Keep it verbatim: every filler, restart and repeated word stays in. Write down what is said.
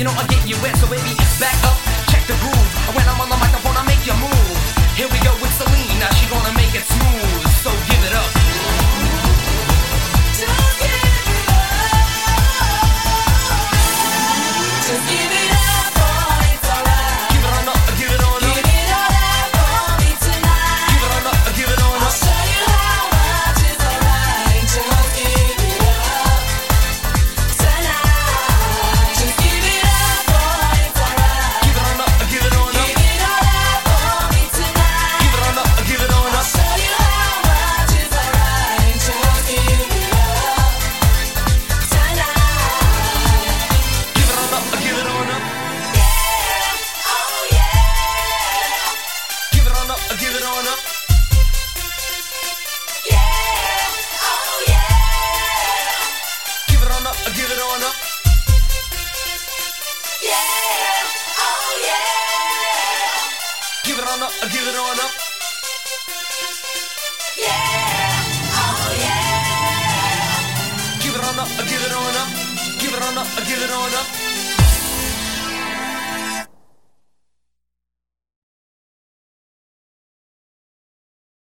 know I get you wet, so baby, back up, check the groove. When I'm on the microphone, I make you move. Here we go with Celine, now she gonna make it smooth. So give it up. Just give it up. Just give it up, boy, it's alright. Give it on up, give it on up. Give it all up for me tonight. Give it on up, give it on I'll up. show you how much is alright. Just give it up tonight. Just give it up, boy, it's alright. Give it on up, give it on up. Give it all up for me tonight. Give it on up, give it on I'll up. show you how much is alright. Just give it up tonight. Give it on up, give it on up. Yeah, oh yeah. Give it on up, give it on up. Yeah, oh yeah. Give it on up, give it on up. Yeah, oh yeah. Give it on up, give it on up. Yeah, oh yeah. Give it on up, give it on up. Give it on up, give it on up.